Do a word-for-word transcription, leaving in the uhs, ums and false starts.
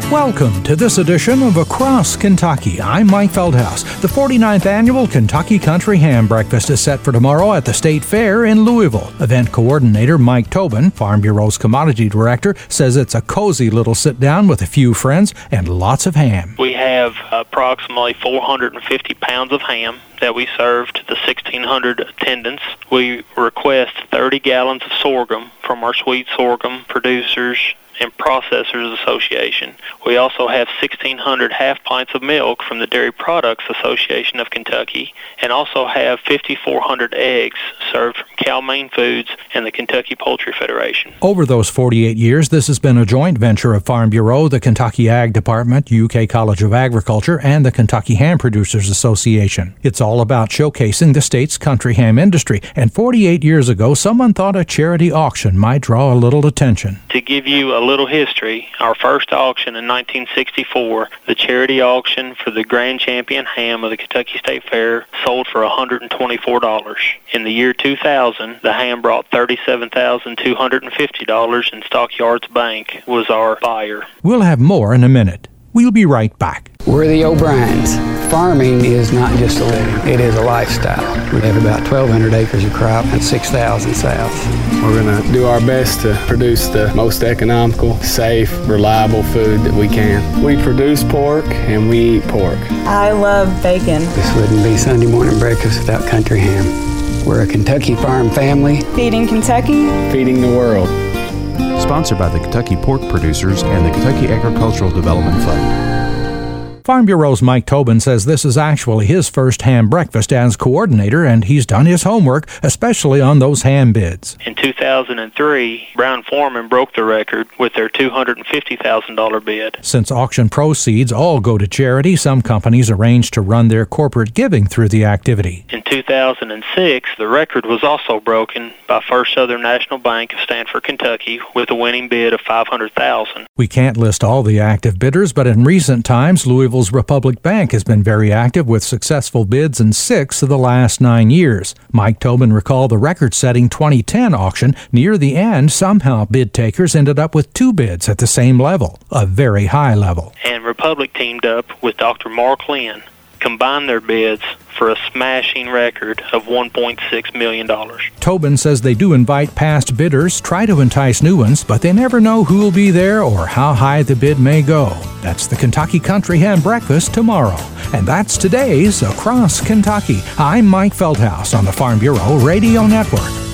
Welcome to this edition of Across Kentucky. I'm Mike Feldhaus. The forty-ninth Annual Kentucky Country Ham Breakfast is set for tomorrow at the State Fair in Louisville. Event coordinator Mike Tobin, Farm Bureau's commodity director, says it's a cozy little sit-down with a few friends and lots of ham. We have approximately four hundred fifty pounds of ham that we serve to the sixteen hundred attendants. We request thirty gallons of sorghum from our Sweet Sorghum Producers and Processors Association. We also have sixteen hundred half pints of milk from the Dairy Products Association of Kentucky, and also have fifty-four hundred eggs served from Cal-Maine Foods and the Kentucky Poultry Federation. Over those forty-eight years, this has been a joint venture of Farm Bureau, the Kentucky Ag Department, U K College of Agriculture, and the Kentucky Ham Producers Association. It's all about showcasing the state's country ham industry, and forty-eight years ago, someone thought a charity auction might draw a little attention. To give you a little history, our first auction in nineteen sixty-four, the charity auction for the Grand Champion ham of the Kentucky State Fair sold for one hundred twenty-four dollars. In the year two thousand, the ham brought thirty-seven thousand two hundred fifty dollars, and Stockyards Bank was our buyer. We'll have more in a minute. We'll be right back. We're the O'Briens. Farming is not just a living, it is a lifestyle. We have about twelve hundred acres of crop and six thousand sows. We're going to do our best to produce the most economical, safe, reliable food that we can. We produce pork and we eat pork. I love bacon. This wouldn't be Sunday morning breakfast without country ham. We're a Kentucky farm family. Feeding Kentucky. Feeding the world. Sponsored by the Kentucky Pork Producers and the Kentucky Agricultural Development Fund. Farm Bureau's Mike Tobin says this is actually his first ham breakfast as coordinator, and he's done his homework, especially on those ham bids. In two thousand three, Brown-Forman broke the record with their two hundred fifty thousand dollars bid. Since auction proceeds all go to charity, some companies arrange to run their corporate giving through the activity. In two thousand six, the record was also broken by First Southern National Bank of Stanford, Kentucky, with a winning bid of five hundred thousand dollars. We can't list all the active bidders, but in recent times, Louisville's Republic Bank has been very active with successful bids in six of the last nine years. Mike Tobin recalled the record-setting twenty ten auction. Near the end, somehow bid takers ended up with two bids at the same level, a very high level. And Republic teamed up with Doctor Mark Lynn, combined their bids for a smashing record of one point six million dollars. Tobin says they do invite past bidders, try to entice new ones, but they never know who will be there or how high the bid may go. That's the Kentucky Country Ham Breakfast tomorrow. And that's today's Across Kentucky. I'm Mike Feldhaus on the Farm Bureau Radio Network.